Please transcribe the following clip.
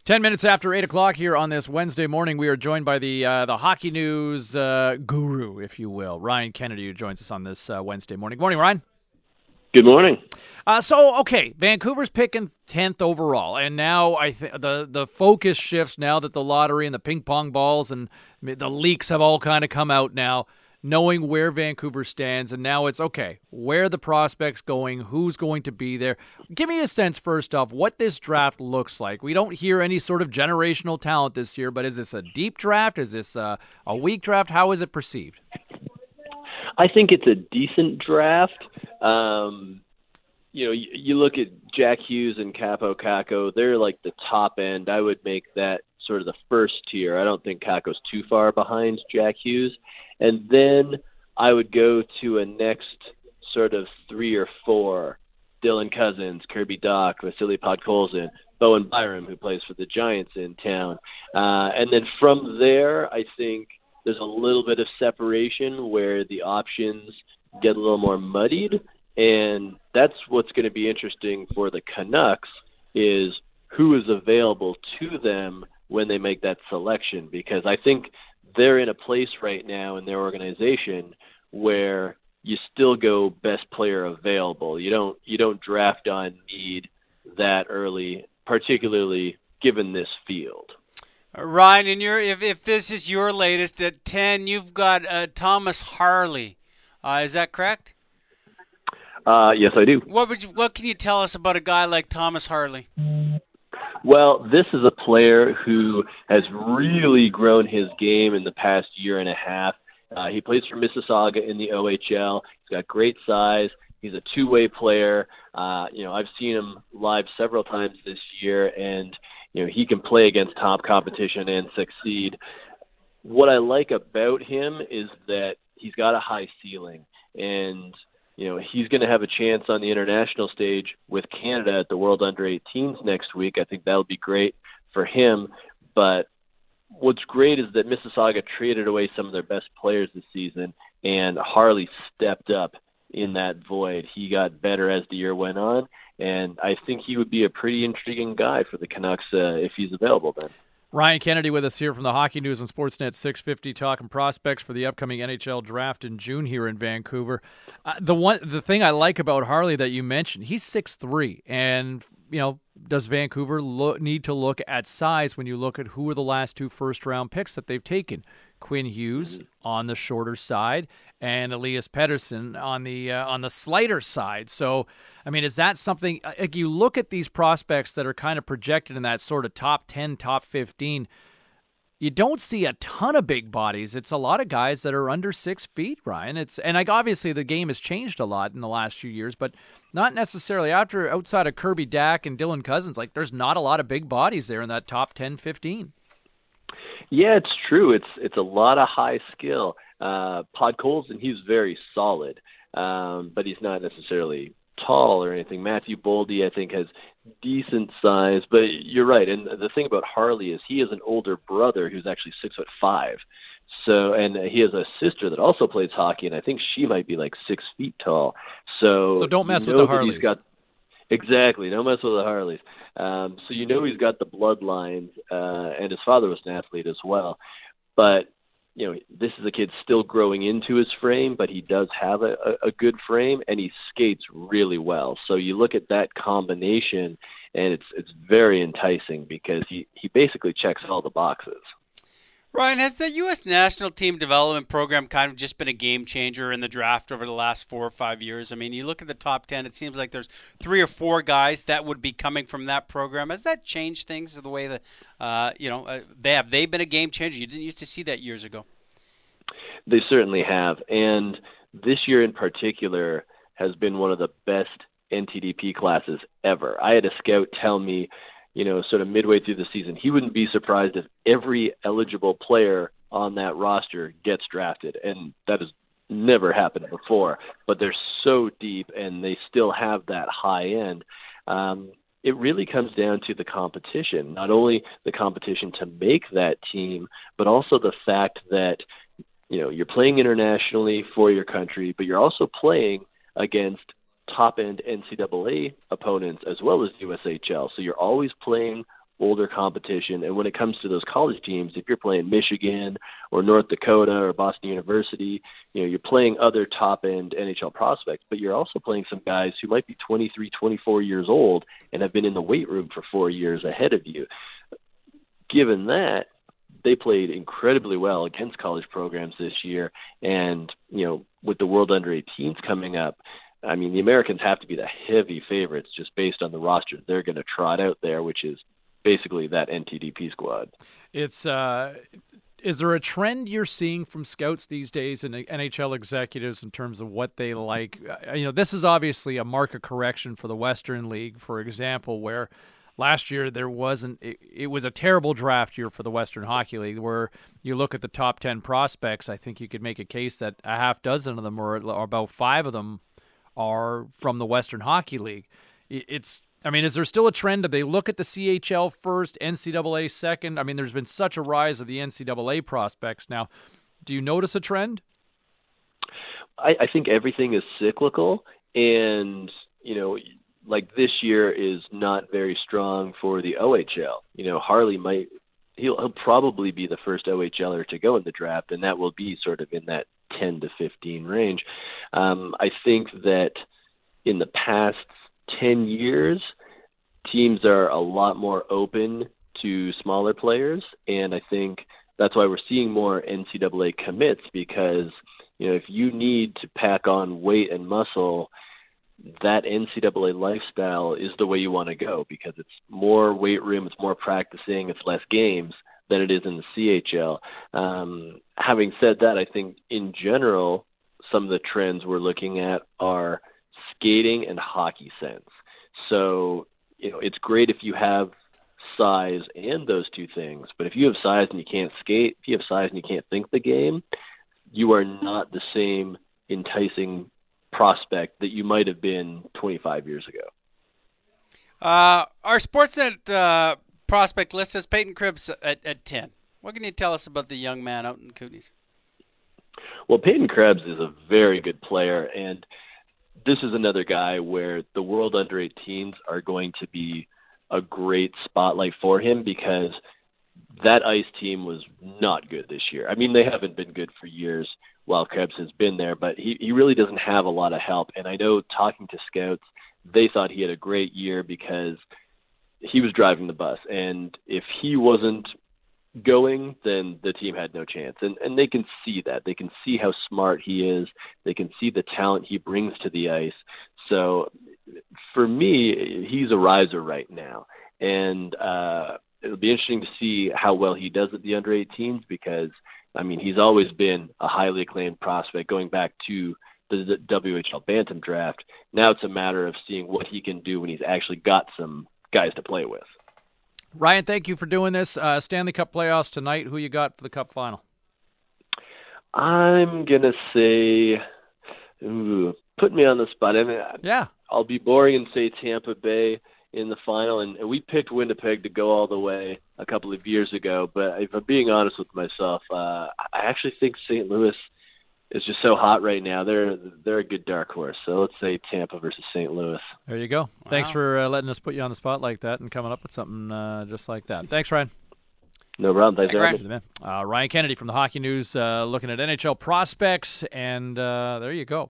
10 minutes after 8 o'clock here on this Wednesday morning, we are joined by the hockey news guru, if you will, Ryan Kennedy, who joins us on this Wednesday morning. Good morning, Ryan. Good morning. Okay, Vancouver's picking 10th overall, and now I think the focus shifts now that the lottery and the ping pong balls and the leaks have all kind of come out now, knowing where Vancouver stands, and now it's, okay, where are the prospects going, who's going to be there? Give me a sense, first off, what this draft looks like. We don't hear any sort of generational talent this year, but is this a deep draft? Is this a weak draft? How is it perceived? I think it's a decent draft. You look at Jack Hughes and Capo Caco, they're like the top end. I would make that sort of the first tier. I don't think Caco's too far behind Jack Hughes. And then I would go to a next sort of 3 or 4, Dylan Cousins, Kirby Dach, Vasily Podkolzin, Bowen Byram, who plays for the Giants in town. And then from there, I think there's a little bit of separation where the options get a little more muddied. And that's what's going to be interesting for the Canucks is who is available to them when they make that selection. Because I think they're in a place right now in their organization where you still go best player available. You don't draft on need that early, particularly given this field. Ryan, if this is your latest at 10, you've got Thomas Harley. Is that correct? Yes, I do. What can you tell us about a guy like Thomas Harley? Well, this is a player who has really grown his game in the past year and a half. He plays for Mississauga in the OHL. He's got great size. He's a two-way player. I've seen him live several times this year, and he can play against top competition and succeed. What I like about him is that he's got a high ceiling, and he's going to have a chance on the international stage with Canada at the World Under-18s next week. I think that'll be great for him. But what's great is that Mississauga traded away some of their best players this season, and Harley stepped up in that void. He got better as the year went on, and I think he would be a pretty intriguing guy for the Canucks if he's available then. Ryan Kennedy with us here from the Hockey News on Sportsnet 650, talking prospects for the upcoming NHL draft in June here in Vancouver. The thing I like about Harley that you mentioned, he's 6'3", and does Vancouver need to look at size when you look at who are the last 2 first-round picks that they've taken? Quinn Hughes on the shorter side, and Elias Pettersson on the slighter side. So, I mean, is that something? Like, you look at these prospects that are kind of projected in that sort of top 10, top 15. You don't see a ton of big bodies. It's a lot of guys that are under 6 feet, Ryan. Obviously the game has changed a lot in the last few years, but not necessarily outside of Kirby Dach and Dylan Cousins. Like, there's not a lot of big bodies there in that top 10, 15. Yeah, it's true. It's a lot of high skill. Podkolzin, he's very solid, but he's not necessarily tall or anything. Matthew Boldy, I think, has decent size, but you're right. And the thing about Harley is he has an older brother who's actually 6'5". So, and he has a sister that also plays hockey, and I think she might be like 6 feet tall. So don't mess with the Harleys. Exactly, don't mess with the Harleys. So he's got the bloodlines, and his father was an athlete as well. But this is a kid still growing into his frame, but he does have a good frame, and he skates really well. So you look at that combination, and it's very enticing because he basically checks all the boxes. Ryan, has the U.S. national team development program kind of just been a game changer in the draft over the last 4 or 5 years? I mean, you look at the top 10, it seems like there's 3 or 4 guys that would be coming from that program. Has that changed things the way that, they been a game changer? You didn't used to see that years ago. They certainly have. And this year in particular has been one of the best NTDP classes ever. I had a scout tell me, sort of midway through the season, he wouldn't be surprised if every eligible player on that roster gets drafted. And that has never happened before. But they're so deep, and they still have that high end. It really comes down to the competition, not only the competition to make that team, but also the fact that, you're playing internationally for your country, but you're also playing against top-end NCAA opponents as well as USHL. So you're always playing older competition. And when it comes to those college teams, if you're playing Michigan or North Dakota or Boston University, you're playing other top-end NHL prospects, but you're also playing some guys who might be 23, 24 years old and have been in the weight room for 4 years ahead of you. Given that, they played incredibly well against college programs this year. And, with the World Under-18s coming up, I mean, the Americans have to be the heavy favorites just based on the roster they're going to trot out there, which is basically that NTDP squad. It's is there a trend you're seeing from scouts these days and NHL executives in terms of what they like? This is obviously a market correction for the Western League, for example, where last year there wasn't. It was a terrible draft year for the Western Hockey League, where you look at the top 10 prospects. I think you could make a case that a half dozen of them, or about 5 of them, are from the Western Hockey League. Is there still a trend? Do they look at the CHL first, NCAA second? I mean, there's been such a rise of the NCAA prospects now. Do you notice a trend? I think everything is cyclical, and, like this year is not very strong for the OHL. Harley he'll probably be the first OHLer to go in the draft, and that will be sort of in that 10 to 15 range. I think that in the past 10 years, teams are a lot more open to smaller players, and I think that's why we're seeing more NCAA commits, because if you need to pack on weight and muscle, that NCAA lifestyle is the way you want to go, because it's more weight room, it's more practicing, it's less games than it is in the CHL. Having said that, I think in general, some of the trends we're looking at are skating and hockey sense. So, it's great if you have size and those two things, but if you have size and you can't skate, if you have size and you can't think the game, you are not the same enticing prospect that you might have been 25 years ago. Our Sportsnet prospect list says Peyton Krebs at 10. What can you tell us about the young man out in Kootenays? Well, Peyton Krebs is a very good player, and this is another guy where the World Under-18s are going to be a great spotlight for him, because that ice team was not good this year. I mean, they haven't been good for years while Krebs has been there, but he really doesn't have a lot of help. And I know, talking to scouts, they thought he had a great year because he was driving the bus. And if he wasn't going, then the team had no chance. And they can see that. They can see how smart he is. They can see the talent he brings to the ice. So for me, he's a riser right now. And it'll be interesting to see how well he does at the under-18s, because, I mean, he's always been a highly acclaimed prospect going back to the WHL Bantam draft. Now it's a matter of seeing what he can do when he's actually got some guys to play with. Ryan, thank you for doing this. Stanley Cup playoffs tonight. Who you got for the Cup final? I'm going to say, put me on the spot. I mean, yeah. I'll be boring and say Tampa Bay in the final, and we picked Winnipeg to go all the way a couple of years ago. But if I'm being honest with myself, I actually think St. Louis is just so hot right now. They're a good dark horse. So let's say Tampa versus St. Louis. There you go. Wow. Thanks for letting us put you on the spot like that and coming up with something just like that. Thanks, Ryan. No problem. Thanks, Ryan. Ryan Kennedy from the Hockey News looking at NHL prospects, and there you go.